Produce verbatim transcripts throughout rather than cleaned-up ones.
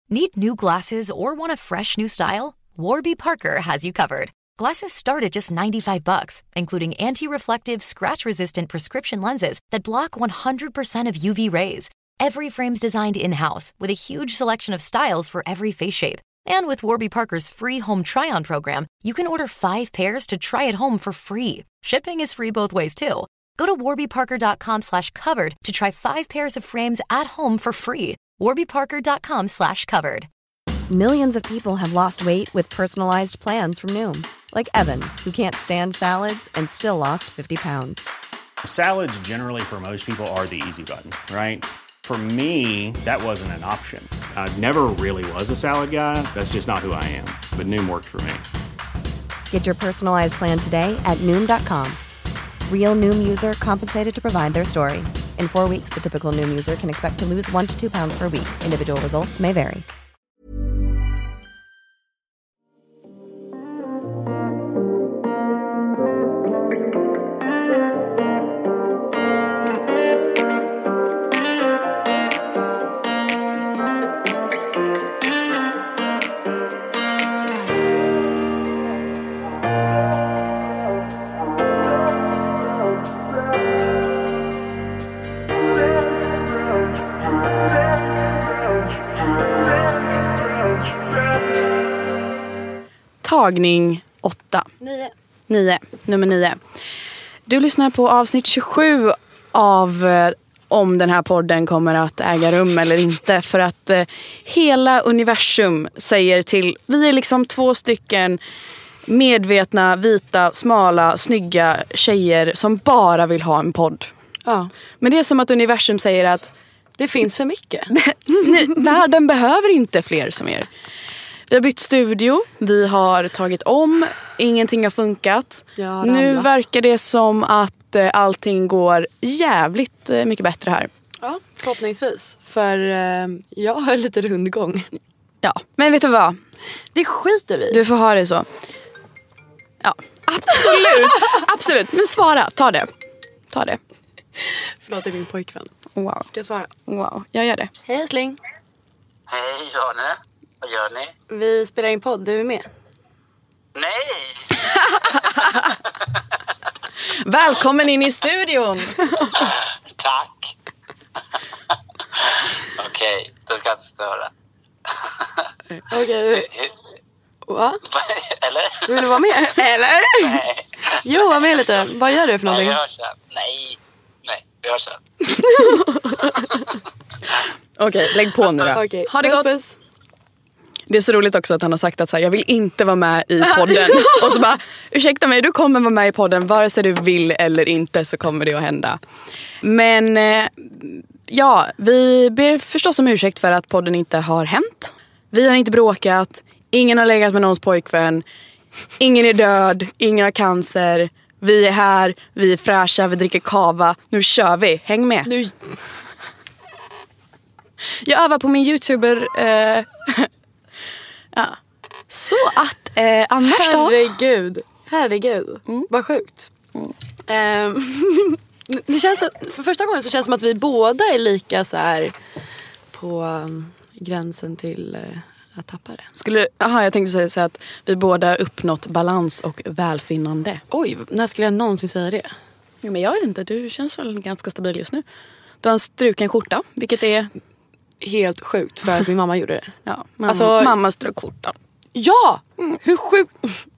Need new glasses or want a fresh new style? Warby Parker has you covered. Glasses start at just ninety-five bucks, including anti-reflective, scratch-resistant prescription lenses that block one hundred percent of U V rays. Every frame's designed in-house with a huge selection of styles for every face shape. And with Warby Parker's free home try-on program, you can order five pairs to try at home for free. Shipping is free both ways, too. Go to warbyparker.com slash covered to try five pairs of frames at home for free. warbyparker.com slash covered. Millions of people have lost weight with personalized plans from Noom. Like Evan, who can't stand salads and still lost fifty pounds. Salads generally for most people are the easy button, right? For me, that wasn't an option. I never really was a salad guy. That's just not who I am. But Noom worked for me. Get your personalized plan today at Noom dot com. Real Noom user compensated to provide their story. In four weeks, the typical Noom user can expect to lose one to two pounds per week. Individual results may vary. Tagning åtta. Nio. Nio. Nummer nio. Du lyssnar på avsnitt tjugosju av eh, om den här podden kommer att äga rum eller inte. För att eh, hela universum säger till... Vi är liksom två stycken medvetna, vita, smala, snygga tjejer som bara vill ha en podd. Ja. Men det är som att universum säger att... Det finns för mycket. Nej, världen behöver inte fler som er. Vi har bytt studio, vi har tagit om, ingenting har funkat. har Nu ramlat. verkar det som att eh, allting går jävligt eh, mycket bättre här. Ja, förhoppningsvis. För eh, jag har lite rundgång. Ja, men vet du vad? Det skiter vi. Du får ha det så. Ja, absolut, absolut. Men svara, ta det. Ta det. Förlåt, det är min pojkvän. Wow, Ska jag svara? wow, jag gör det. Hej älskling. Hej, Janne. Vad gör ni? Vi spelar in podd, du är med. Nej! Välkommen in i studion. Tack. Okej, då ska jag inte störa. Okej. Va? Eller? Du vill vara med? Eller? Nej. Jo, var med lite. Vad gör du för Nej, någonting? vi hörs sen. Nej. Nej, vi hörs sen. Okej, lägg på nu då. Okej, Ha det puss, gott. puss. Det är så roligt också att han har sagt att så här, jag vill inte vara med i podden. Och så bara, ursäkta mig, du kommer vara med i podden. Vare sig du vill eller inte så kommer det att hända. Men eh, ja, vi ber förstås om ursäkt för att podden inte har hänt. Vi har inte bråkat. Ingen har legat med någons pojkvän. Ingen är död. Ingen har cancer. Vi är här. Vi är fräscha. Vi dricker kava. Nu kör vi. Häng med. Nu... Jag övar på min YouTuber... Eh, ja. Så att eh, annars då? Herregud. Herregud. Mm. Vad sjukt. Mm. Um, det känns så, för första gången så känns det som att vi båda är lika så här på um, gränsen till uh, att tappa det. Skulle, aha, jag tänkte säga så att vi båda har uppnått balans och välfinnande. Oj, när skulle jag någonsin säga det? Ja, men jag vet inte, du känns väl ganska stabil just nu. Du har en struken skjorta, vilket är... Helt sjukt för att min mamma gjorde det. Ja, mamma, Alltså- mamma strök skjortan. Ja! Hur sjukt...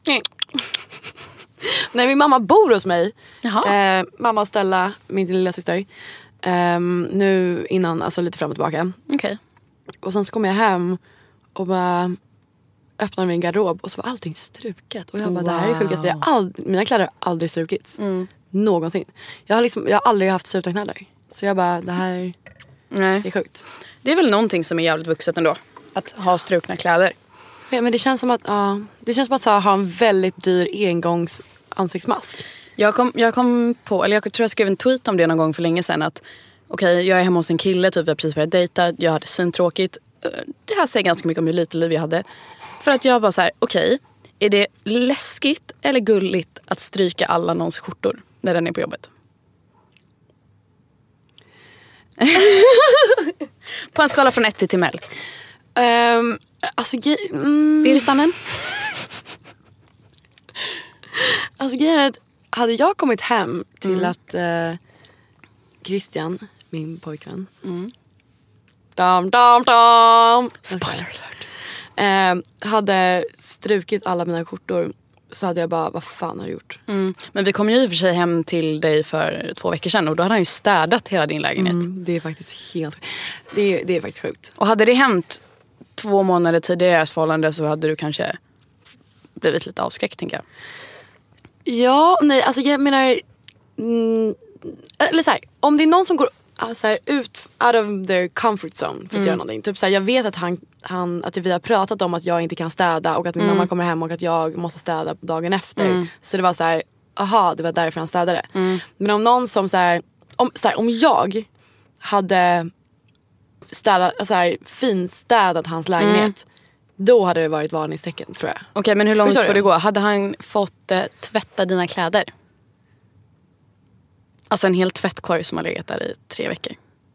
Nej, min mamma bor hos mig. Jaha. Eh, mamma och Stella, min lilla syster. Eh, nu innan, alltså lite fram och tillbaka. Okej. Och sen så kom jag hem och bara öppnade min garderob och så var allting struket. Och jag bara, det här är det sjukaste. Jag har ald- mina kläder har aldrig strukits. Mm. Någonsin. Jag har, liksom, jag har aldrig haft strukna kläder. Så jag bara, det här Nej. är sjukt. Det är väl någonting som är jävligt vuxet ändå. Att ha strukna kläder. Ja, men det känns som att, ja, det känns som att så, ha en väldigt dyr engångs ansiktsmask. Jag kom, jag kom på, eller jag tror jag skrev en tweet om det någon gång för länge sedan. Att okej, okay, jag är hemma hos en kille, typ jag har precis börjat dejta. Jag hade svintråkigt. Det här säger ganska mycket om hur lite liv jag hade. För att jag bara så här, okej, okay, är det läskigt eller gulligt att stryka alla någons skjortor när den är på jobbet? På en skala från ett till timmel. Um, alltså, ge- mm, Virtanen? alltså grejen är att hade jag kommit hem till Mm. att uh, Christian, min pojkvän, mm. dam, dam, dam, Spoiler alert. uh, hade strukit alla mina skjortor, så hade jag bara, vad fan har du gjort? Mm. Men vi kom ju i och för sig hem till dig för två veckor sedan och då hade han ju städat hela din lägenhet. Mm, det är faktiskt helt det är, det är faktiskt sjukt. Och hade det hänt två månader tidigare i ert förhållande så hade du kanske blivit lite avskräckt, tänker jag. Ja, nej, alltså jag menar mm, eller så här, om det är någon som går så här, ut out of their comfort zone för att Mm. göra någonting. Typ så här, jag vet att han, han att vi har pratat om att jag inte kan städa och att min Mm. mamma kommer hem och att jag måste städa dagen efter. Mm. Så det var så här, aha, det var därför han städade. Mm. Men om någon som så här, om, så här, om jag hade städat, så här, finstädat hans lägenhet, Mm. då hade det varit varningstecken, tror jag. Okej, men hur långt Förstår får du? det gå? Hade han fått eh, tvätta dina kläder? Alltså en hel tvättkorg som har legat där i tre veckor.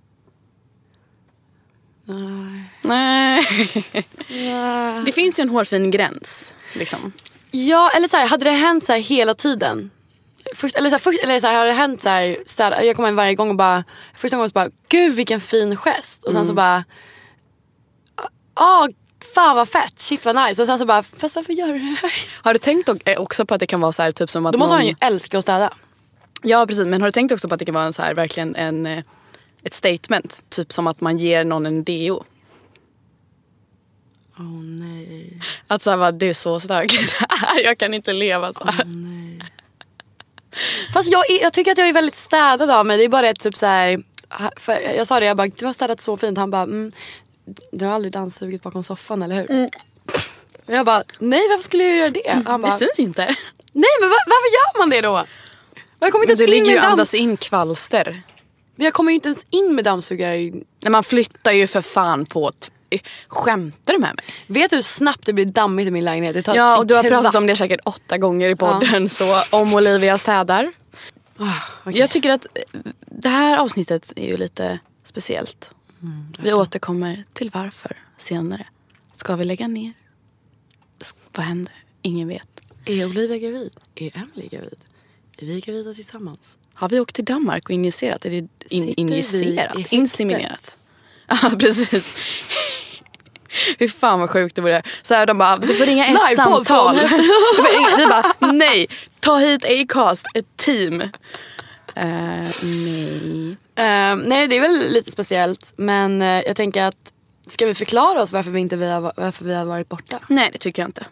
Nej. Nej. Det finns ju en hårfin gräns, liksom. Ja, eller så här, hade det hänt så här hela tiden? Först, eller så här, först, eller så här, hade det hänt så här, städa, jag kommer in varje gång och bara, första gången så bara, gud vilken fin gest. Och sen så bara, ah, fan vad fett, shit vad nice. Och sen så bara, fast varför gör du det här? Har du tänkt också på att det kan vara så här, typ som att Då måste någon... han ju älska att städa. Ja, precis. Men har du tänkt också på att det kan vara en så här, verkligen en, eh, ett statement? Typ som att man ger någon en deo. Åh oh, nej. Att så här, bara, det är så starkt det här. Jag kan inte leva så här. Oh, nej. Fast jag, är, jag tycker att jag är väldigt städad av mig. Det är bara ett typ så här, för jag sa det, jag bara, du har städat så fint. Han bara, mm, du har aldrig dammsugit bakom soffan, eller hur? Mm. Och jag bara, nej, varför skulle jag göra det? Han bara, Det syns inte. nej, men var, varför gör man det då? Jag kommer inte Men det ens in ligger ju med damm... andas in kvalster. Men jag kommer ju inte ens in med dammsugare. När man flyttar ju för fan på ett... Skämtar du med mig? Vet du hur snabbt det blir dammigt i min lägenhet? Det tar Ja, och du har kvart. pratat om det säkert åtta gånger i podden. Ja. Så om Olivia städar. Oh, okay. Jag tycker att det här avsnittet är ju lite speciellt. Mm, okay. Vi återkommer till varför senare. Ska vi lägga ner? Vad händer? Ingen vet. Är Olivia gravid? Är Emily gravid? Är vi gravida tillsammans? Har vi åkt till Danmark och injicerat? Är det in, injicerat? Vi Inseminerat? Ja, precis. Hur fan vad sjukt det vore. Så här, de bara, du får ringa ett Live samtal. Vi bara, nej. Ta hit Acast, ett team. Uh, nej. Uh, nej, det är väl lite speciellt. Men uh, jag tänker att, ska vi förklara oss varför vi inte vi har, varför vi har varit borta? Nej, det tycker jag inte.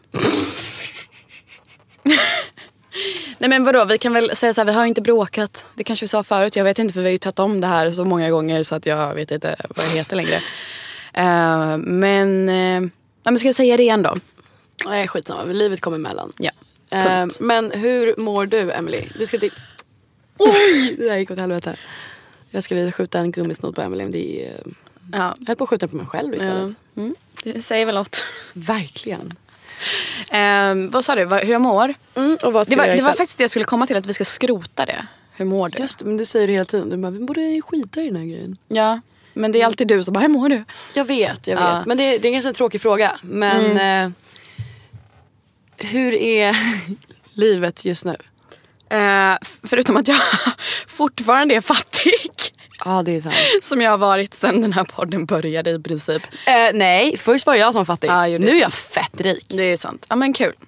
Nej, men vadå, vi kan väl säga så här, vi har inte bråkat. Det kanske vi sa förut, jag vet inte, för vi har ju tagit om det här så många gånger så att jag vet inte vad det heter längre. Uh, men, uh, men ska jag säga det igen då? Nej, skitsamma, livet kommer emellan. Ja, uh, Men hur mår du, Emily? Du ska till... Oj, det där gick åt helvete. Jag skulle skjuta en gummisnodd på Emily. Det är... Ja. Jag höll på att skjuta på mig själv istället. Ja. Mm. Det säger väl något. Verkligen. Um, vad sa du? Hur jag mår? Mm, och vad ska det var, jag det var faktiskt det jag skulle komma till, att vi ska skrota det. Hur mår du? Just det, men du säger det hela tiden. Du bara, vi borde skita i den här grejen. Ja, men det är alltid du som bara, hur mår du? Jag vet, jag vet. Ja. Men det, det är en ganska tråkig fråga. Men mm. eh, hur är livet just nu? Uh, förutom att jag fortfarande är fattig. Ja, det är sant. Som jag har varit sedan den här podden började i princip. Uh, nej, först var jag som fattig. Ah, jo, nu är sant. jag fett rik. Det är sant. Ja, men kul.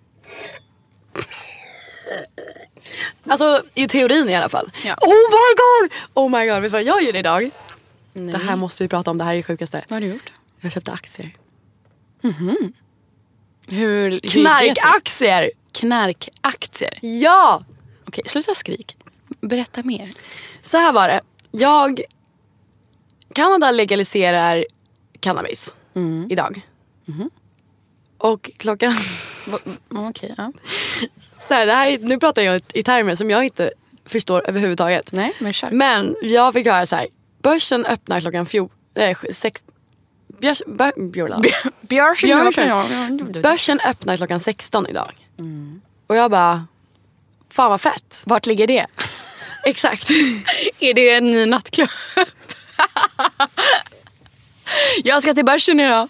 Alltså, i teorin i alla fall. Ja. Oh my god! Oh my god, vet du vad jag gjorde idag? Nej. Det här måste vi prata om, det här är det sjukaste. Vad har du gjort? Jag köpte aktier. Mhm. Hur, hur Knarkaktier! Knarkaktier? Ja! Okej, sluta skrik. Berätta mer. Så här var det. Jag... Kanada legaliserar cannabis mm. idag. Mm. Och klockan... Okej, ja. Så här, det här, nu pratar jag i termer som jag inte förstår överhuvudtaget. Nej, men kör. Men jag fick höra så här. Börsen öppnar klockan fjol... Nej, sex... Björs, bör, björla. Björsen, Björsen. Börsen öppnar klockan sexton idag. Mm. Och jag bara... Fan vad fett. Vart ligger det? Exakt. Är det en ny nattklubb? Jag ska till börsen idag.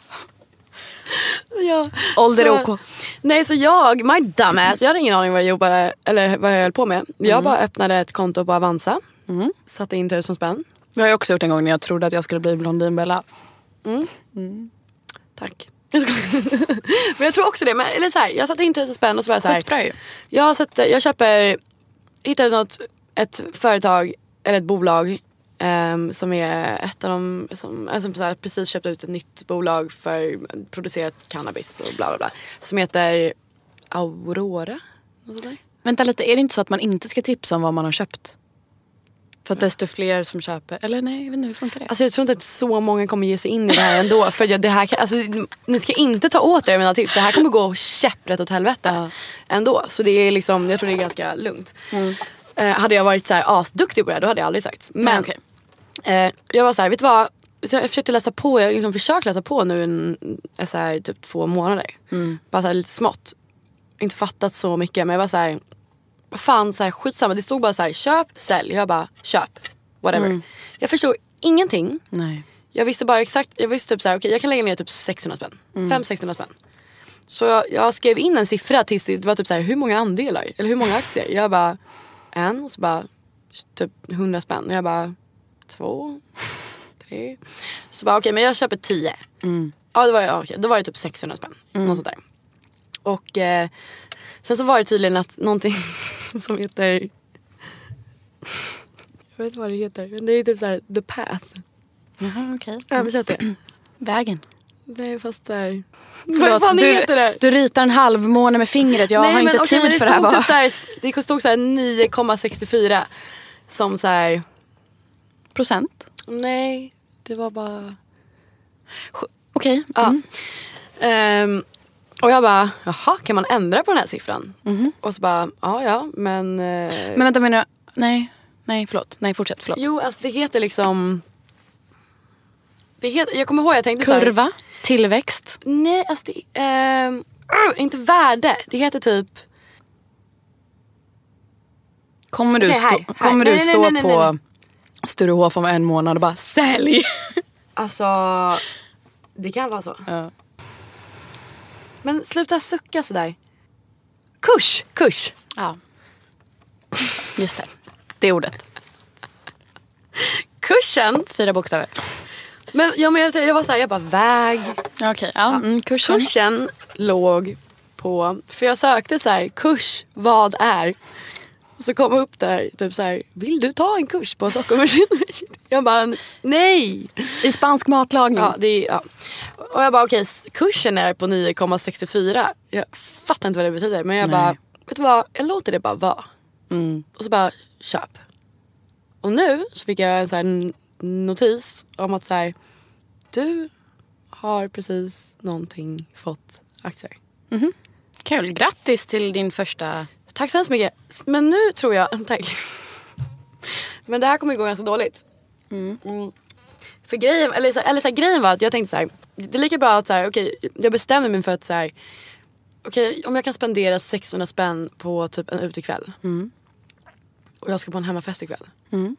Ja, Ålder så, OK. Nej, så jag, my dumbass, jag hade ingen aning vad jag jobbade, eller vad jag höll på med. Jag mm. bara öppnade ett konto på Avanza. Mm. Satte in tusen spänn. Det har jag också gjort en gång när jag trodde att jag skulle bli Blondinbella. Mm. Mm. Tack. Men jag tror också det. Men, eller så här, jag satte in tusen spänn och så var jag så här. Jag, satte, jag köper, hittade något, ett företag eller ett bolag um, som är ett av de som alltså, så här, precis köpt ut ett nytt bolag för producerat cannabis och bla bla bla. Som heter Aurora. Vänta lite, är det inte så att man inte ska tipsa om vad man har köpt? För att desto fler som köper. Eller nej, jag vet inte hur funkar det? Alltså jag tror inte att så många kommer ge sig in i det här ändå. För det här kan, alltså, ni ska inte ta åt er mina tips. Det här kommer gå käpprätt åt helvete ja. ändå. Så det är liksom, jag tror det är ganska lugnt. Mm. Eh, hade jag varit så här asduktig på det, då hade jag aldrig sagt. Men ja, okay. eh, jag var så här, vet du vad? Jag försökte läsa på, jag har liksom försökt läsa på nu en, så här, typ två månader. Mm. Bara så här, lite smått. Inte fattat så mycket, men jag var så här... Fan, så här, skitsamma. Det stod bara så här, köp, sälj. Jag bara, köp. Whatever. Mm. Jag förstod ingenting. Nej. Jag visste bara exakt, jag visste typ så här, okej, okay, jag kan lägga ner typ sexhundra spänn. Mm. fem sexhundra spänn. Så jag, jag skrev in en siffra tills det var typ så här, hur många andelar? Eller hur många aktier? Jag bara, en. Och så bara, typ hundra spänn. Och jag bara, två, tre. Så bara, okej, okay, men jag köper tio. Mm. Ja, då var, jag, okay, då var det typ sexhundra spänn. Mm. Något sånt där. Och... Eh, sen så var det tydligen att någonting som heter... Jag vet inte vad det heter. Men det är typ så här, the path. Jaha, okej. Okay. Jag har översatt det. Vägen. Det är fast där... Förlåt, vad fan du, heter det? Du ritar en halvmåne med fingret. Jag Nej, har men, inte okay, tid det för det här. Typ så här. Det stod så här nio komma sextiofyra. Som så här... Procent? Nej, det var bara... Okej. Okay. Mm. Ja. Um, Och jag bara, jaha, kan man ändra på den här siffran? Mm-hmm. Och så bara, ja, ja, men... Eh... Men vänta, menar nej, nej, förlåt. Nej, fortsätt, förlåt. Jo, alltså det heter liksom... Det heter, jag kommer ihåg, jag tänkte Kurva, så här, tillväxt. Nej, alltså det... Eh, inte värde, det heter typ... Kommer du, okay, stå, här, här. kommer nej, du nej, stå nej, nej, nej, på nej. Sturehof om en månad och bara, sälj! Alltså, det kan vara så. Ja. Men sluta sucka sådär. Kurs, kurs. Ja. Just det. Det är ordet. Kursen. Fyra bokstäver. Men, ja, men jag, jag var så här, jag bara väg. Okej, okay, ja. Mm, kursen. Kursen låg på, för jag sökte så här, kurs, vad är? Och så kom jag upp där, typ så här, vill du ta en kurs på Stockholms? Jag bara, nej. I spansk matlagning. Ja, det är, ja. Och jag bara, okej, okay, kursen är på nio komma sextiofyra. Jag fattar inte vad det betyder, men jag nej. bara, vet du vad, jag låter det bara vara. Mm. Och så bara, köp. Och nu så fick jag en så här notis om att så här, du har precis någonting fått aktier. Mm-hmm. Kul, grattis till din första... Tack så hemskt mycket. Men nu tror jag, tack. Men det här kommer gå ganska dåligt. Mm. Mm. För grejen, eller så, eller så här, grejen var att jag tänkte så här, det är lika bra att så här, okej, jag bestämde mig för att så här, okej, om jag kan spendera sexhundra spänn på typ en utekväll. Mm. Och jag ska på en hemmafest ikväll. Mm.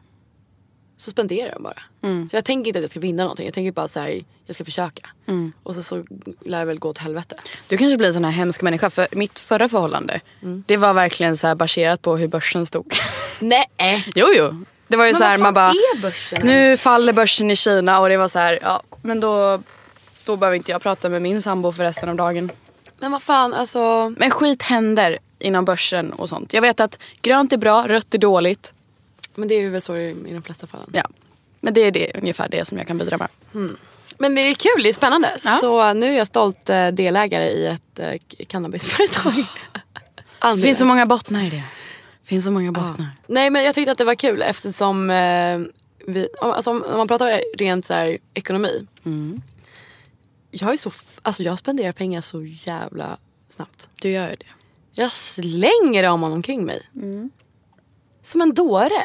Så spenderar jag bara. Mm. Så jag tänker inte att jag ska vinna någonting. Jag tänker bara så här, jag ska försöka. Mm. Och så, så lär det väl gå åt helvete. Du kanske blir en sån här hemsk människa. För mitt förra förhållande, mm. det var verkligen så här baserat på hur börsen stod. Nej. Jo, jo. Det var ju men så här, man bara, nu faller börsen i Kina. Och det var så här, ja, men då, då behöver inte jag prata med min sambo för resten av dagen. Men vad fan, alltså... Men skit händer inom börsen och sånt. Jag vet att grönt är bra, rött är dåligt. Men det är ju väl så i de flesta fallen. Ja, men det är det, ungefär det som jag kan bidra med. Mm. Men det är kul, det är spännande. Ja. Så nu är jag stolt delägare i ett uh, cannabisföretag. Det finns så många bottnar i det. Det finns så många bottnar. Ja. Nej, men jag tyckte att det var kul eftersom uh, vi, alltså, om man pratar rent så här, ekonomi. Mm. Jag är så, alltså jag spenderar pengar så jävla snabbt. Du gör det. Jag slänger dem omkring mig. Mm. Som en dåre.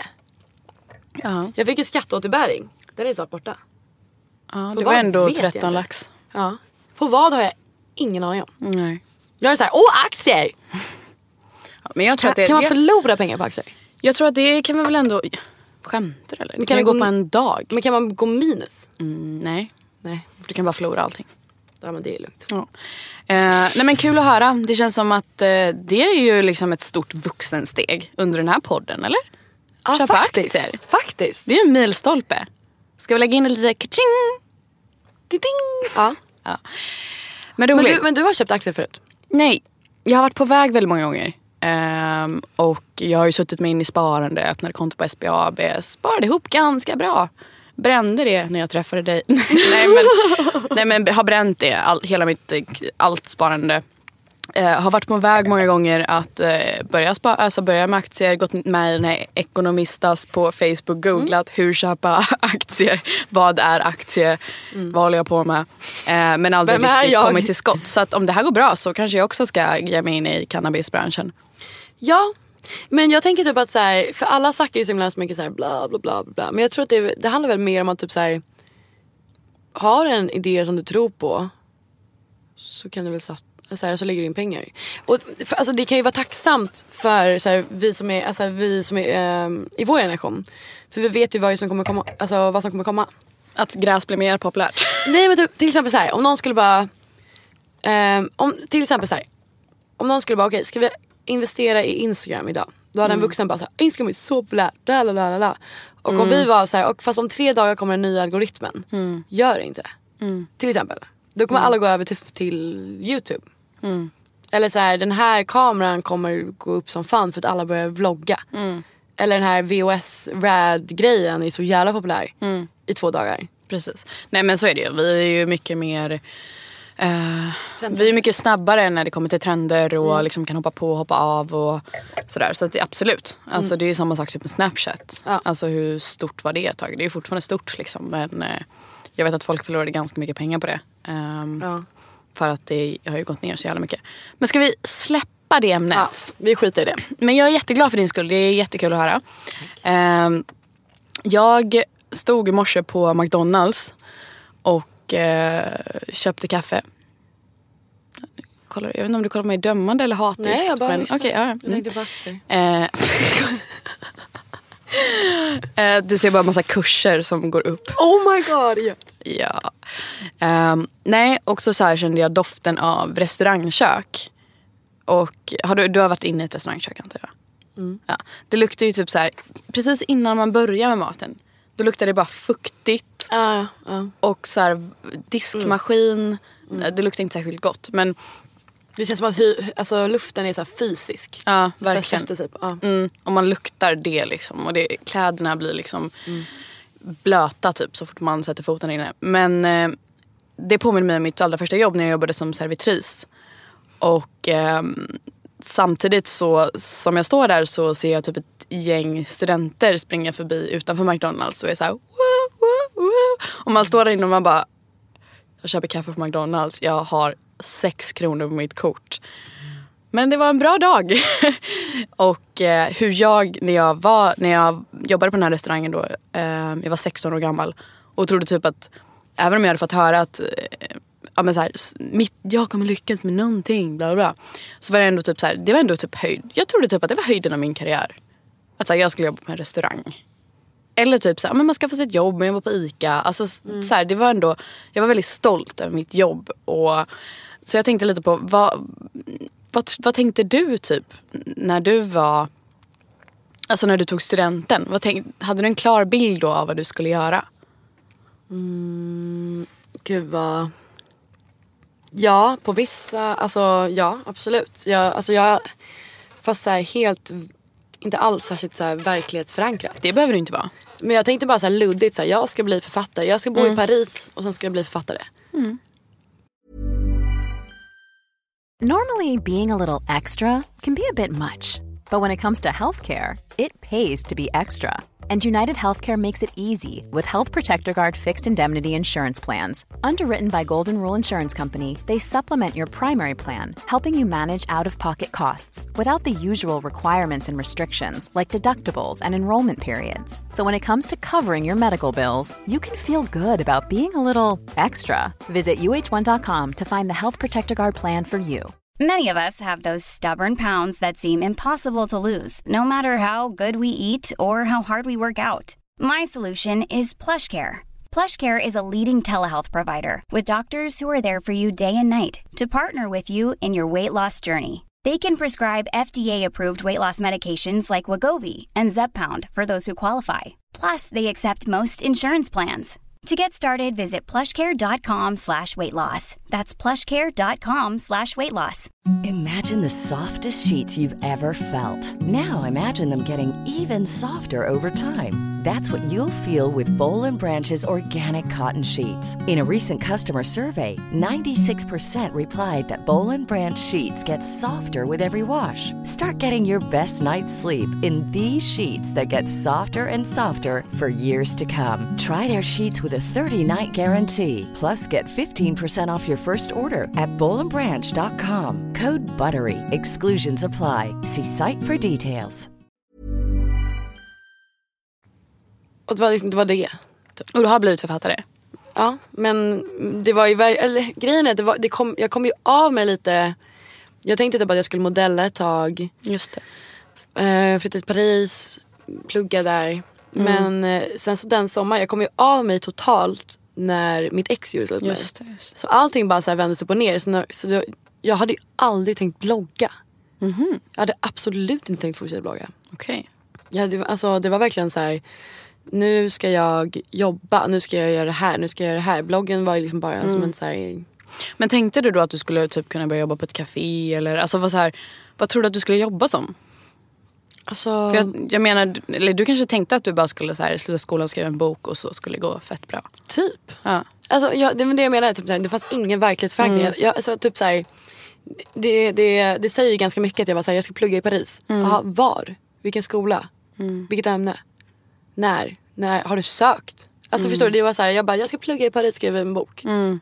Ja. Jag fick ju skatteåterbäring. Den är så borta. Ja, det var ändå tretton lax. Ja. På vad har jag ingen aning om. Nej. Jag är så här, åh, aktier! Ja, men jag tror kan, att det, kan man förlora pengar på aktier? Jag tror att det kan man väl ändå... Skämtar eller? Det kan, kan gå, gå på en dag. Men kan man gå minus? Mm, nej. Nej. Du kan bara förlora allting. Ja, men det är lugnt. Ja. Eh, nej men kul att höra. Det känns som att eh, det är ju liksom ett stort vuxensteg under den här podden, eller? Ja, Köpa faktiskt. aktier. Faktiskt. Det är en milstolpe. Ska vi lägga in lite kaching? Ding. Ja. Ja. Men, roligt. Men, du, men du har köpt aktier förut? Nej, jag har varit på väg väldigt många gånger. Um, och jag har ju suttit mig in i sparande, öppnade konto på S B A B, sparade ihop ganska bra. Brände det när jag träffade dig. nej, men, nej men har bränt det, all, hela mitt allt sparande. Uh, har varit på väg många gånger att uh, börja, spa, alltså börja med aktier, gått med i den här Ekonomistas på Facebook, googlat mm. hur köpa aktier, vad är aktie, mm. vad håller jag på med. Uh, men aldrig riktigt kommit till skott. Så att om det här går bra så kanske jag också ska ge mig in i cannabisbranschen. Ja, men jag tänker typ att så här, för alla snackar ju så himla mycket så här bla bla bla bla. Men jag tror att det, det handlar väl mer om att typ så här, har en idé som du tror på så kan du väl satsa. Så, här, så lägger du in pengar. Och, för, alltså, det kan ju vara tacksamt för så här, vi som är, alltså, vi som är um, i vår generation. För vi vet ju vad som kommer komma. Alltså, vad som kommer komma. Att gräs blir mer populärt. Nej, men typ, till exempel så här, om någon skulle bara um, om, till exempel så här, om någon skulle bara okej, okay, ska vi investera i Instagram idag? Då hade mm. en vuxen bara så här, Instagram är så populärt. Da, da, da, da. Och mm. om vi var så här, och fast om tre dagar kommer den nya algoritmen. Mm. Gör det inte. Mm. Till exempel. Då kommer mm. alla gå över till, till YouTube. Mm. Eller så här, den här kameran kommer gå upp som fan för att alla börjar vlogga. Mm. Eller den här V H S-rad-grejen är så jävla populär mm. i två dagar. Precis. Nej men så är det ju. Vi är ju mycket mer uh, vi är mycket snabbare när det kommer till trender och mm. liksom kan hoppa på och hoppa av och sådär. Så att det är absolut. Alltså mm. det är ju samma sak typ med Snapchat. Ja. Alltså hur stort var det ett tag? Det är ju fortfarande stort liksom. Men uh, jag vet att folk förlorade ganska mycket pengar på det. Um, ja. För att det har ju gått ner så jävla mycket. Men ska vi släppa det ämnet? Ja, vi skiter i det. Men jag är jätteglad för din skull. Det är jättekul att höra. Um, jag stod i morse på McDonalds och uh, köpte kaffe. Kollar, jag vet inte om du kollar på mig dömande eller hatiskt. Nej, jag bara men, lyssnar. Okay, ja, mm. Jag tänkte bara axer. Uh, du ser bara en massa kurser som går upp. Oh my god, yeah. Ja. Um, nej, också så här kände jag doften av restaurangkök. Och har du, du har varit inne i ett restaurangkök antar jag? Mm. Ja. Det luktar ju typ så här, precis innan man börjar med maten. Då luktar det bara fuktigt. Uh, uh. Och så här diskmaskin. Mm. Det luktar inte särskilt gott. Men det känns som att hy, alltså, luften är så här fysisk. Ja, verkligen. Typ. Ja. Mm, och man luktar det liksom. Och det, kläderna blir liksom mm. blöta typ så fort man sätter foten inne. Men eh, det påminner mig om mitt allra första jobb när jag jobbade som servitris. Och eh, samtidigt så som jag står där så ser jag typ ett gäng studenter springa förbi utanför McDonalds och är så här woo, woo, woo. Och man står där inne och man bara jag köper kaffe på McDonalds. Jag har sex kronor på mitt kort. Men det var en bra dag. Och eh, hur jag när jag var när jag jobbade på den här restaurangen då, eh, jag var sexton år gammal och trodde typ att även om jag hade fått höra att eh, ja men så här, mitt, jag kommer lyckas med någonting bla bla bla, så var det ändå typ så här, det var ändå typ höjd. Jag trodde typ att det var höjden av min karriär. Att så här, jag skulle jobba på en restaurang. Eller typ så här, men man ska få sitt jobb, men jag var på ICA. Alltså mm. så här, det var ändå, jag var väldigt stolt över mitt jobb och så jag tänkte lite på vad, vad, vad tänkte du typ när du var, alltså när du tog studenten? Vad tänk, hade du en klar bild då av vad du skulle göra? Mm, gud vad... Ja, på vissa, alltså ja, absolut. Jag, alltså jag, fast så här helt, inte alls särskilt så här verklighetsförankrat. Det behöver det inte vara. Men jag tänkte bara så här luddigt, så här, jag ska bli författare. Jag ska bo mm. i Paris och sen ska jag bli författare. Mm. Normally, being a little extra can be a bit much. But when it comes to healthcare, it pays to be extra. And United Healthcare makes it easy with Health Protector Guard fixed indemnity insurance plans. Underwritten by Golden Rule Insurance Company, they supplement your primary plan, helping you manage out-of-pocket costs without the usual requirements and restrictions like deductibles and enrollment periods. So when it comes to covering your medical bills, you can feel good about being a little extra. Visit U H one dot com to find the Health Protector Guard plan for you. Many of us have those stubborn pounds that seem impossible to lose, no matter how good we eat or how hard we work out. My solution is PlushCare. PlushCare is a leading telehealth provider with doctors who are there for you day and night to partner with you in your weight loss journey. They can prescribe F D A-approved weight loss medications like Wegovy and Zepbound for those who qualify. Plus, they accept most insurance plans. To get started, visit plushcare.com slash weight loss. That's plushcare.com slash weight loss. Imagine the softest sheets you've ever felt. Now imagine them getting even softer over time. That's what you'll feel with Boll and Branch's organic cotton sheets. In a recent customer survey, ninety-six percent replied that Boll and Branch sheets get softer with every wash. Start getting your best night's sleep in these sheets that get softer and softer for years to come. Try their sheets with a thirty-night guarantee. Plus, get fifteen percent off your first order at boll and branch dot com. Code BUTTERY. Exclusions apply. See site for details. Och det var liksom, det var det. Och du har blivit författare? Ja, men det var ju... Eller, grejen är att det var, det kom, jag kom ju av mig lite... Jag tänkte typ att jag skulle modella ett tag. Just det. Uh, flyttade till Paris, plugga där. Mm. Men uh, sen så den sommaren, jag kom ju av mig totalt när mitt ex gjorde slut med mig. Just det, just det. Så allting bara så här vändes upp och ner. Så, när, så då, jag hade ju aldrig tänkt blogga. Mm-hmm. Jag hade absolut inte tänkt fortsätta blogga. Okej. Okay. Ja, det, alltså, det var verkligen så här... Nu ska jag jobba, nu ska jag göra det här, nu ska jag göra det här. Bloggen var ju liksom bara mm. som en så här... Men tänkte du då att du skulle typ kunna börja jobba på ett café? Eller, alltså, vad, så här, vad tror du att du skulle jobba som? Alltså... För jag, jag menar, eller du kanske tänkte att du bara skulle så här, sluta skolan, skriva en bok och så skulle det gå fett bra. Typ. Ja. Alltså, jag, det var det jag menade. Typ, det fanns ingen verklighetsförankring. Mm. Jag, alltså, typ så här, det, det, det säger ju ganska mycket att jag var så här, jag ska plugga i Paris. Mm. Aha, var? Vilken skola? Mm. Vilket ämne? När? När? Har du sökt? Alltså mm. förstår du, det var så här, jag bara, jag ska plugga i Paris, skriva en bok. Mm.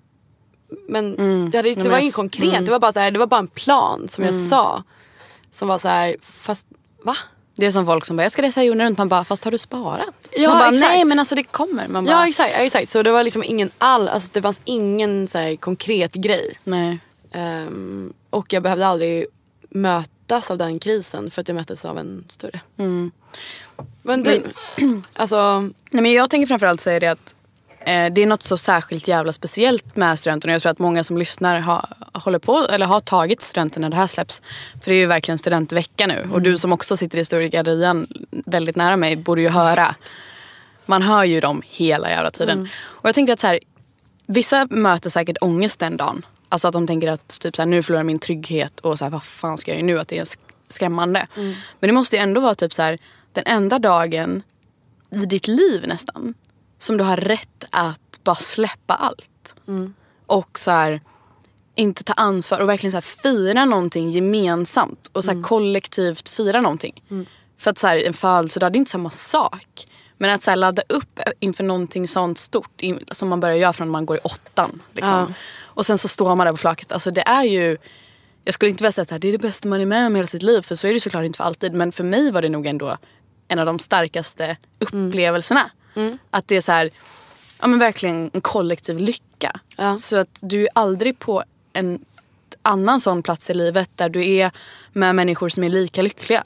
Men mm. det, hade, det var inget konkret. Mm. Det var bara så här, det var bara en plan som mm. jag sa. Som var så här, fast, va? Det är som folk som bara, jag ska resa jorden runt. Man bara, fast har du sparat? Ja, man bara, exakt. Nej, men alltså det kommer. Man bara, ja, exakt, exakt. Så det var liksom ingen all, alltså det fanns ingen så här konkret grej. Nej. Um, och jag behövde aldrig mötas av den krisen för att jag möttes av en större. Mm. Men du, men, alltså... Nej, men jag tänker framförallt säga det att eh, det är något så särskilt jävla speciellt med studenten. Och jag tror att många som lyssnar har, håller på, eller har tagit studenten när det här släpps. För det är ju verkligen studentvecka nu. Mm. Och du som också sitter i Studiegallerian väldigt nära mig borde ju höra. Man hör ju dem hela jävla tiden. Mm. Och jag tänkte att så här, vissa möter säkert ångest den dagen. Alltså att de tänker att typ så här, nu förlorar min trygghet. Och så här, vad fan ska jag göra nu? Att det är skrämmande. Mm. Men det måste ju ändå vara typ så här, den enda dagen i ditt liv nästan som du har rätt att bara släppa allt. Mm. Och så här, inte ta ansvar och verkligen så här, fira någonting gemensamt. Och så här, mm. kollektivt fira någonting. Mm. För att så här, en födelsedag, det är inte samma sak. Men att så här, ladda upp inför någonting sånt stort som man börjar göra från när man går i åttan. Liksom. Ja. Och sen så står man där på flaket. Alltså det är ju... Jag skulle inte vilja säga att det är det bästa man är med om hela sitt liv. För så är det såklart inte för alltid. Men för mig var det nog ändå en av de starkaste upplevelserna. Mm. Att det är så här, ja men verkligen en kollektiv lycka. Ja. Så att du är aldrig på en annan sån plats i livet där du är med människor som är lika lyckliga.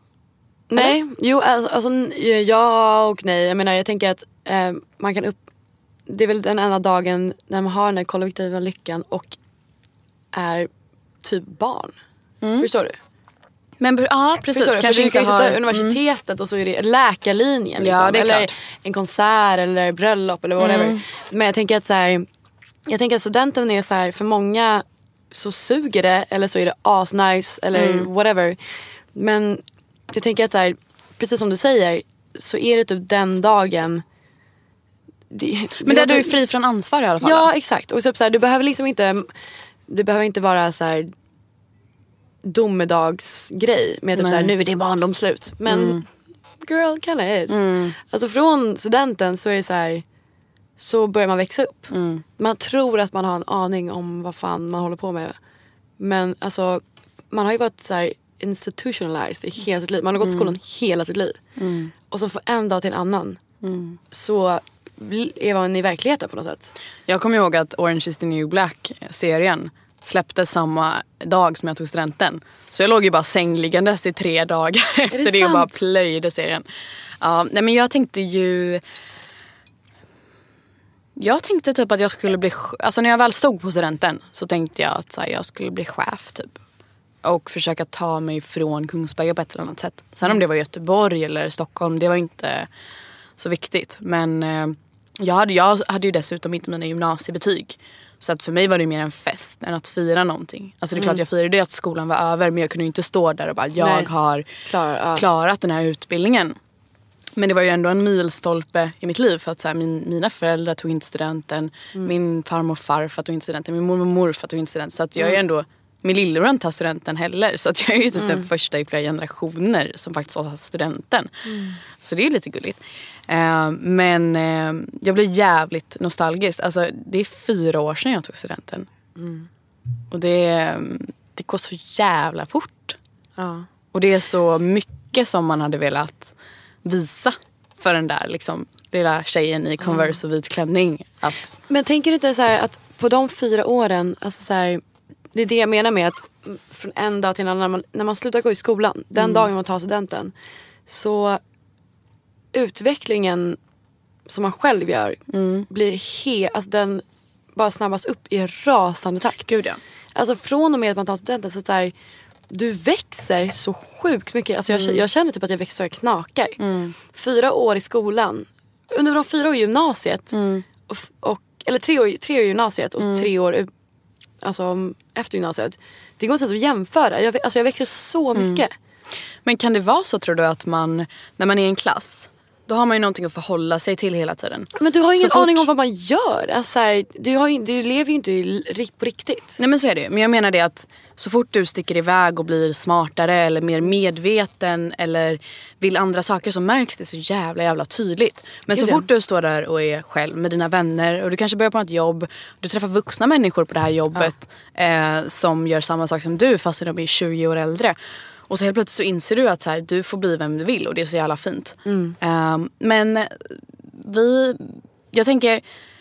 Nej, eller? Jo alltså, alltså ja och nej. Jag menar jag tänker att eh, man kan upp... Det är väl den enda dagen när man har den här kollektiva lyckan och är typ barn. Mm. Förstår du? Men ja, precis. Förstår du? Kanske För inte du kan har... ju universitetet mm. och så är det läkarlinjen. Liksom. Ja, det är eller klart. En konsert eller bröllop eller whatever. Mm. Men jag tänker att så här, jag tänker att studenten är så här, för många så suger det eller så är det asnice eller mm. whatever. Men jag tänker att så här, precis som du säger så är det typ den dagen det, men där du är fri från ansvar i alla fall. Ja, exakt. Och så, så här, du behöver liksom inte det behöver inte vara så här domedagsgrej med typ så här, nu är det barndom slut. Men mm. girl, kinda is. Mm. Alltså från studenten så är det så här, så börjar man växa upp. Mm. Man tror att man har en aning om vad fan man håller på med. Men alltså man har ju varit så här institutionalized i hela sitt liv. Man har gått i skolan mm. hela sitt liv. Mm. Och så från en dag till en annan mm. så är man i verkligheten på något sätt. Jag kommer ihåg att Orange is the New Black-serien släpptes samma dag som jag tog studenten. Så jag låg ju bara sängliggandes i tre dagar efter det, det och bara plöjde serien. Ja, nej men jag tänkte ju... Jag tänkte typ att jag skulle bli... Alltså när jag väl stod på studenten så tänkte jag att så här, jag skulle bli chef typ. Och försöka ta mig från Kungsberga på ett eller annat sätt. Sen om det var Göteborg eller Stockholm, det var inte så viktigt. Men eh, jag, hade, jag hade ju dessutom inte mina gymnasiebetyg. Så att för mig var det mer en fest än att fira någonting. Alltså det är klart Mm. jag firade att skolan var över. Men jag kunde ju inte stå där och bara, jag Nej. har Klar, ja. klarat den här utbildningen. Men det var ju ändå en milstolpe i mitt liv. För att så här, min, mina föräldrar tog inte studenten. Mm. Min farmor och farfar tog inte studenten. Min mormor och morfar tog inte studenten. Så att jag är Mm. ändå... Min lillebror tar studenten heller. Så att jag är ju typ Mm. den första i flera generationer som faktiskt har studenten. Mm. Så det är lite gulligt. Eh, men eh, jag blir jävligt nostalgisk. Alltså det är fyra år sedan jag tog studenten. Mm. Och det, det går så jävla fort. Ja. Och det är så mycket som man hade velat visa för den där liksom, lilla tjejen i Converse och vit klänning. Att, Men tänker du inte så här att på de fyra åren, alltså så här, det är det jag menar med att från en dag till en annan, när man, när man slutar gå i skolan, den Mm. dagen man tar studenten, så utvecklingen som man själv gör mm. blir he, alltså den bara snabbas upp i rasande takt. Gud ja. Alltså från och med att man tar studenten så, så här, du växer så sjukt mycket. Alltså jag, Mm. jag känner typ att jag växer så jag knakar. Mm. Fyra år i skolan, under de fyra år i gymnasiet, Mm. och, och, eller tre år, tre år i gymnasiet och Mm. tre år alltså, efter gymnasiet. Det går inte ens att jämföra. Jag, alltså jag växer så mycket. Men kan det vara så, tror du, att man, när man är i en klass, då har man ju någonting att förhålla sig till hela tiden. Men du har ju ingen Så fort- aning om vad man gör. Alltså, här, du, har ju, du lever ju inte i, på riktigt. Nej, men så är det ju. Men jag menar det att så fort du sticker iväg och blir smartare eller mer medveten eller vill andra saker, så märks det så jävla jävla tydligt. Men så Gud, ja. fort du står där och är själv med dina vänner och du kanske börjar på ett jobb, du träffar vuxna människor på det här jobbet eh, som gör samma sak som du fast de är tjugo år äldre. Och så helt plötsligt så inser du att så här, du får bli vem du vill och det är så jävla fint. Mm. Um, men vi, jag tänker,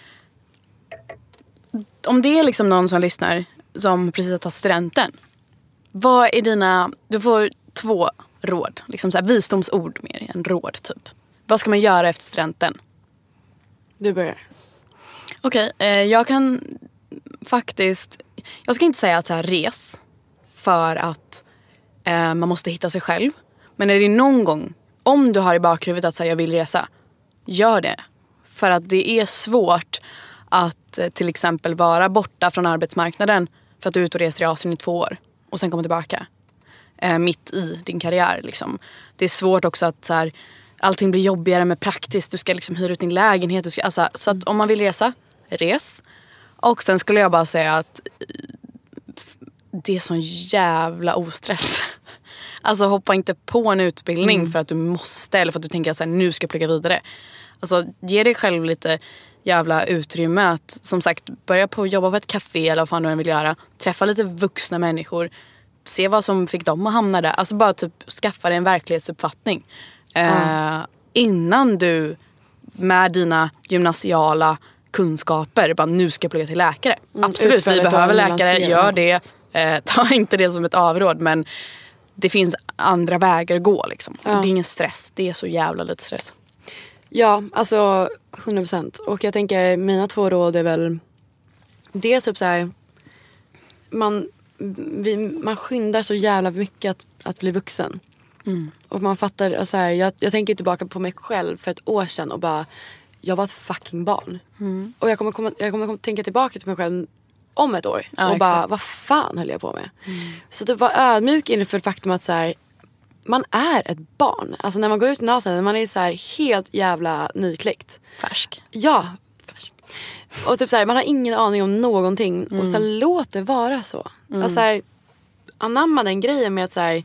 om det är liksom någon som lyssnar som precis har tagit studenten, vad är dina, du får två råd, liksom så här visdomsord mer än råd typ. Vad ska man göra efter studenten? Du börjar. Okej, okay, eh, jag kan faktiskt, jag ska inte säga att så här res för att eh, man måste hitta sig själv. Men är det någon gång, om du har i bakhuvudet att säga jag vill resa, gör det. För att det är svårt att eh, till exempel vara borta från arbetsmarknaden för att du är ute och reser i Asien i två år och sen komma tillbaka eh, mitt i din karriär. Liksom. Det är svårt också att så här, allting blir jobbigare med praktiskt. Du ska liksom hyra ut din lägenhet. Du ska, alltså, så att om man vill resa, res. Och sen skulle jag bara säga att det är sån jävla ostress. Alltså hoppa inte på en utbildning mm. för att du måste eller för att du tänker att så här, nu ska jag plugga vidare. Alltså ge dig själv lite jävla utrymme att som sagt börja på att jobba på ett café eller vad fan du än vill göra. Träffa lite vuxna människor. Se vad som fick dem att hamna där. Alltså bara typ skaffa dig en verklighetsuppfattning. Mm. Eh, innan du med dina gymnasiala kunskaper bara nu ska jag plugga till läkare. Mm, absolut, vi behöver läkare, gör det. Eh, ta inte det som ett avråd, men det finns andra vägar att gå liksom. Ja. Det är ingen stress, det är så jävla lite stress. Ja, alltså hundra procent. Och jag tänker, mina två råd är väl dels typ så här, man, vi, man skyndar så jävla mycket att, att bli vuxen. Mm. Och man fattar, alltså här, jag, jag tänker tillbaka på mig själv för ett år sedan och bara, jag var ett fucking barn. Mm. Och jag kommer, komma, jag kommer komma tänka tillbaka till mig själv om ett år. Ja, och bara, exakt. Vad fan höll jag på med? Mm. Så det var ödmjuk inför faktum att så här, man är ett barn. Alltså när man går ut i nasen, man är så här helt jävla nykläckt. Färsk. Ja, färsk. Och typ så här, man har ingen aning om någonting. Mm. Och så här, låt det vara så. Mm. Alltså så här, anamma den grejen med att så här,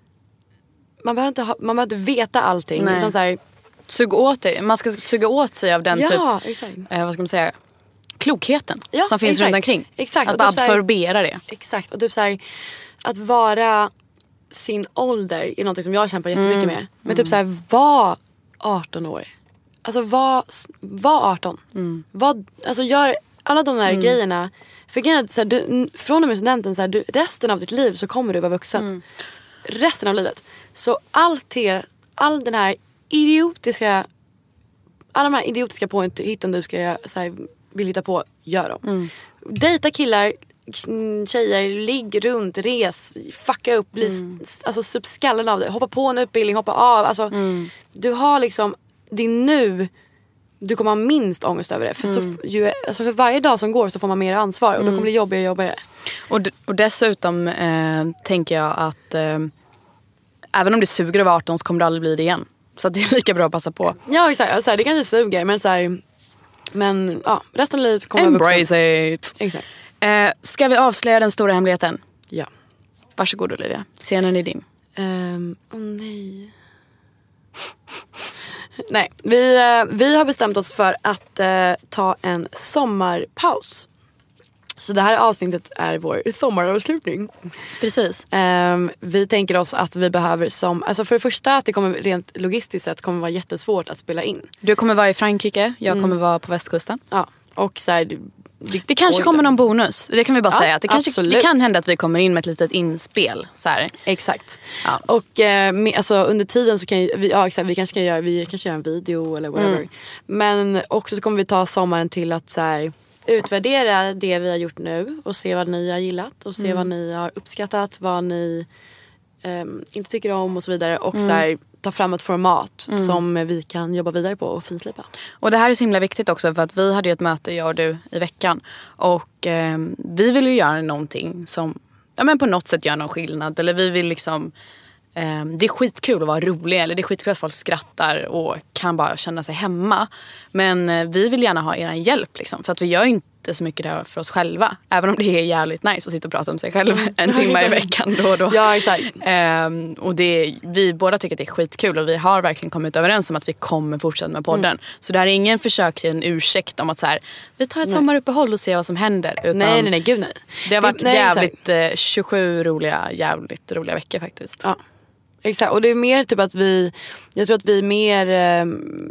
man behöver inte, ha, man behöver inte veta allting. Nej. Utan så här, suga åt det. Man ska suga åt sig av den ja, typ, exakt. Eh, vad ska man säga, klokheten ja, som finns exakt. runt omkring. Exakt. Att bara typ absorbera här, det. Exakt. Och typ så här, att vara sin ålder är något som jag kämpar jättemycket mm. med. Men typ så här, var arton år. Alltså var, var arton. Mm. Var, alltså gör alla de där mm. grejerna. För grejen är så här, du, från och med studenten så här, du, resten av ditt liv så kommer du vara vuxen. Mm. Resten av livet. Så allt det, all den här idiotiska, alla de här idiotiska påhitten du ska så här, vill hitta på, gör dem. Mm. Dejta killar, tjejer, ligg runt, res, fucka upp, bli mm. alltså sup skallen av det. Hoppa på en utbildning, hoppa av. Alltså, mm. du har liksom, det är nu du kommer ha minst ångest över det. För, mm. så, ju, alltså för varje dag som går så får man mer ansvar. Och då kommer det jobbigare och jobbigare. Och, och dessutom eh, tänker jag att eh, även om det suger att vara arton så kommer det aldrig bli det igen. Så att det är lika bra att passa på. Ja, exakt. Alltså, det kanske suger. Men, så här, men ja, resten av livet kommer jag vuxen. Embrace it. Exakt. Eh, ska vi avslöja den stora hemligheten? Ja. Varsågod Olivia. Scenen är din. Um, oh, nej. Nej, vi, vi har bestämt oss för att uh, ta en sommarpaus. Så det här avsnittet är vår sommaravslutning. Precis. Um, vi tänker oss att vi behöver som... Alltså för det första att det kommer rent logistiskt sett kommer vara jättesvårt att spela in. Du kommer vara i Frankrike, jag kommer mm. vara på västkusten. Ja, och så här, det, det, det kanske kommer någon bonus. Det kan vi bara ja, säga. Att det, kanske, det kan hända att vi kommer in med ett litet inspel. Så här. Exakt. Ja. Och eh, med, alltså, under tiden så kan vi, ja, exakt, vi kanske kan göra, vi kanske göra en video eller whatever. Mm. Men också så kommer vi ta sommaren till att så här, utvärdera det vi har gjort nu och se vad ni har gillat och se mm. vad ni har uppskattat, vad ni um, inte tycker om och så vidare. Och mm. så här, ta fram ett format mm. som vi kan jobba vidare på och finslipa. Och det här är så himla viktigt också för att vi hade ju ett möte, jag och du, i veckan. Och eh, vi vill ju göra någonting som ja, men på något sätt gör någon skillnad. Eller vi vill liksom... Eh, det är skitkul att vara rolig. Eller det är skitkul att folk skrattar och kan bara känna sig hemma. Men eh, vi vill gärna ha er hjälp liksom. För att vi gör ju inte så mycket där för oss själva. Även om det är jävligt nice att sitta och prata om sig själv en timme i veckan då och då. Ja, exakt. Um, och det, vi båda tycker att det är skitkul och vi har verkligen kommit överens om att vi kommer fortsätta med podden. Mm. Så det här är ingen försök till en ursäkt om att så här, vi tar ett sommaruppehåll och ser vad som händer. Utan nej, nej, nej, gud nej. Det har varit det, nej, jävligt eh, tjugosju roliga, jävligt roliga veckor faktiskt. Ja. Exakt, och det är mer typ att vi, jag tror att vi mer eh,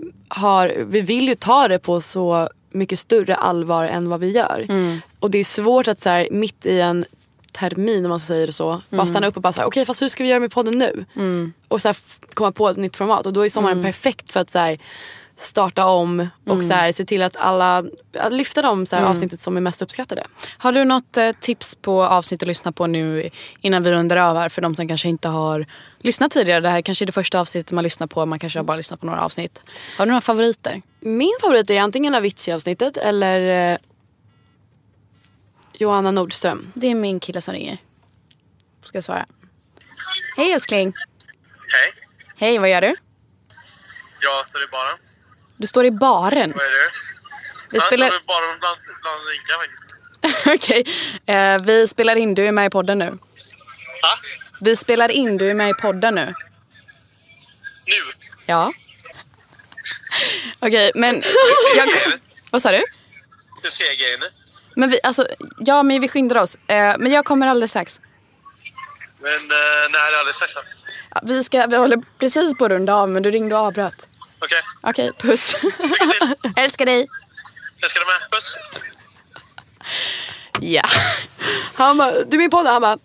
har, vi vill ju ta det på så mycket större allvar än vad vi gör. Mm. Och det är svårt att så här, mitt i en termin, om man säger det så, mm. bara stanna upp och bara så här, okej, okay, fast hur ska vi göra med podden nu? Mm. Och så här, komma på ett nytt format. Och då är sommaren mm. perfekt för att så här, starta om och mm. så här, se till att alla att lyfta de så här, mm. avsnittet som är mest uppskattade. Har du något eh, tips på avsnitt att lyssna på nu innan vi rundar av här för de som kanske inte har lyssnat tidigare? Det här kanske är det första avsnittet man lyssnar på, man kanske har bara lyssnat på några avsnitt. Har du några favoriter? Min favorit är antingen Avicii-avsnittet eller eh, Johanna Nordström. Det är min kille som ringer. Ska jag svara? Hej älskling. Hej. Hej, vad gör du? Jag står i baren. Du står i baren? Vad är det? Vi jag spelar... står i baren bland, bland drinkar. Okej, okay. eh, vi spelar in, du är med i podden nu. Ha? Vi spelar in, du är med i podden nu. Nu? Ja. Okej, okay, men... jag... Vad sa du? Hur ser grejen nu? Men vi, alltså, ja, men vi skyndar oss. Eh, men jag kommer alldeles strax. Men eh, när är det alldeles strax då? Ja, vi, ska, vi håller precis på att runda av, men du ringde och avbröt. Okej. Okay. Okej, okay, puss. Älskar dig. Älskar dig med, puss. Ja. Han bara, du är med på det? Han bara,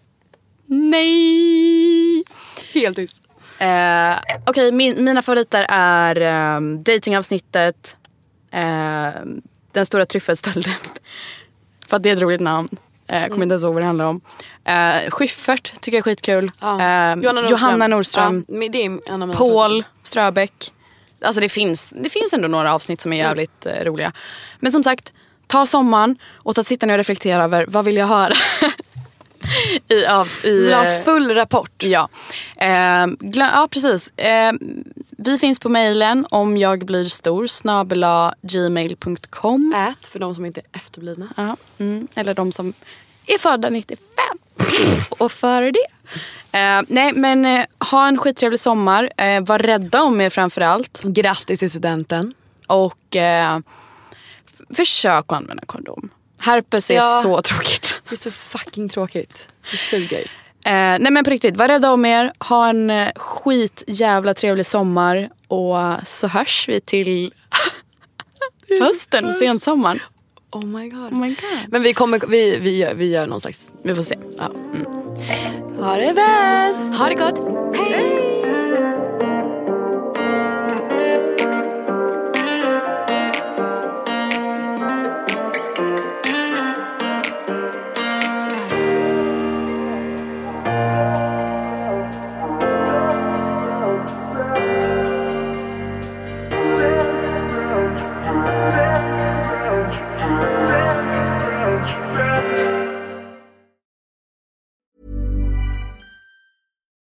nej. Helt tyst. Eh, Okej, okay, min, mina favoriter är um, datingavsnittet, uh, den stora tryffelstölden. För att det är ett roligt namn. Jag uh, kommer mm. inte ens ihåg vad det handlar om. Uh, Schyffert tycker jag är skitkul. Ja. Uh, Johanna Nordström. Johanna Nordström. Ja, det är en av Paul Ströbeck. Alltså det finns, det finns ändå några avsnitt som är jävligt mm. uh, roliga. Men som sagt, ta sommaren och ta sitta ner och reflektera över vad vill jag höra. I, av, i, vill ha full rapport. Ja, eh, glöm, ja precis. Eh, vi finns på mejlen om jag blir stor snabel-a gmail punkt com. Ät för de som inte är efterblivna. Ja, mm, eller de som är födda nittiofem och före det. Eh, nej, men eh, ha en skittrevlig sommar. Eh, var rädda om er framförallt. Grattis till studenten. Och eh, försök att använda kondom. Herpes är ja, så tråkigt. Det är så fucking tråkigt. Det suger. Eh, nej men på riktigt, var rädda om er. Ha en eh, skit jävla trevlig sommar. Och så hörs vi till hösten, sensommaren. Oh my god. Oh my god. Men vi kommer, vi, vi, gör, vi gör någon slags... Vi får se. Ja. Mm. Ha det bäst. Ha det gott. Hej.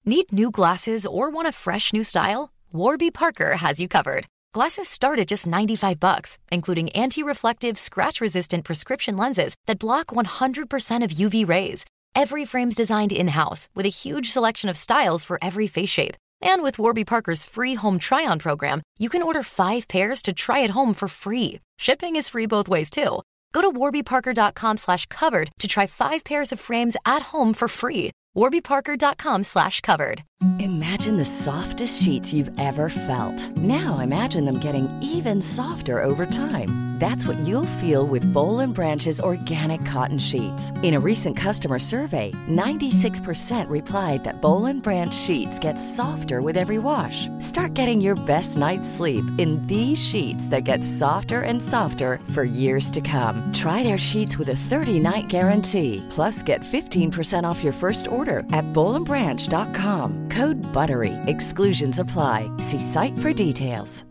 Need new glasses or want a fresh new style? Warby Parker has you covered. Glasses start at just ninety-five bucks, including anti-reflective, scratch-resistant prescription lenses that block one hundred percent of U V rays. Every frame's designed in-house with a huge selection of styles for every face shape. And with Warby Parker's free home try-on program, you can order five pairs to try at home for free. Shipping is free both ways, too. Go to warbyparker.com slash covered to try five pairs of frames at home for free. warbyparker.com slash covered. Imagine the softest sheets you've ever felt. Now imagine them getting even softer over time. That's what you'll feel with Boll and Branch's organic cotton sheets. In a recent customer survey, ninety-six percent replied that Boll and Branch sheets get softer with every wash. Start getting your best night's sleep in these sheets that get softer and softer for years to come. Try their sheets with a thirty-night guarantee. Plus, get fifteen percent off your first order at boll and branch dot com. Code BUTTERY. Exclusions apply. See site for details.